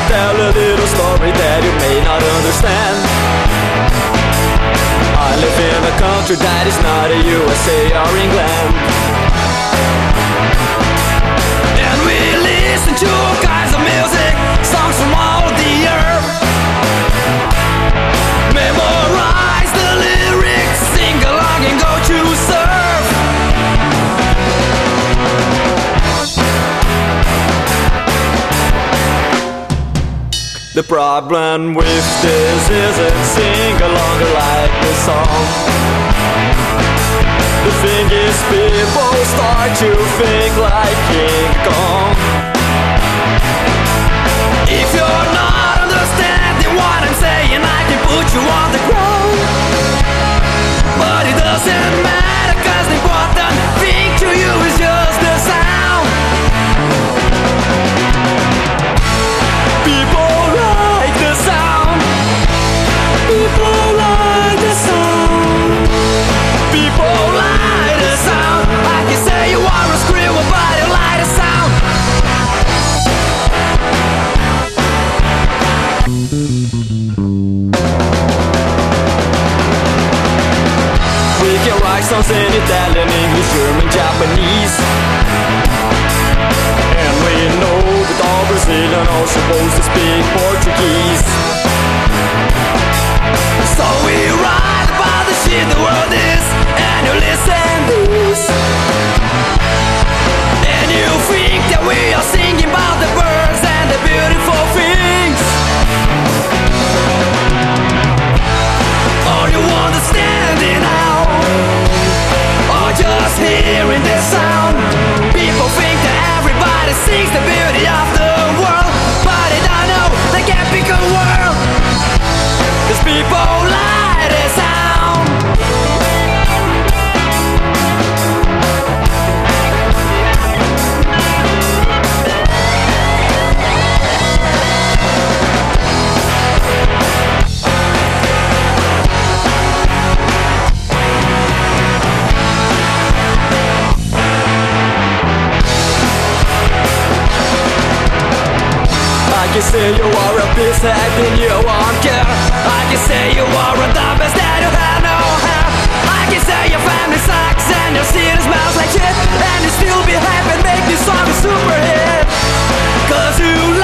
tell a little story that you may not understand. I live in a country that is not a USA or England, and we listen to all kinds of music, songs from all the earth. Memorize the lyrics, sing along and go to surf. The problem with this isn't sing along or like the song. The thing is, people start to think like King Kong. If you're not understanding what I'm saying, I can put you on the ground, but it doesn't matter, 'cause the important thing to you is just the sound. People like the sound. People like the sound. People like the sound. I can say you are a screamer, but you like the sound. We can write songs in Italian, English, German, Japanese, and we know that all Brazilian are supposed to speak Portuguese. So we write about the shit the world is, and you listen this, and you think that we are singing about the birds and the beautiful things. Are you understanding now, or just hearing the sound? People think that everybody sings the beauty of the world, but they don't know they can't pick a world, 'cause people like the sound. I can say you are a piece and you won't care. I can say you are a dumbass that you have no hair. I can say your family sucks and your city smells like shit, and you still be happy and make this song a super hit, 'cause you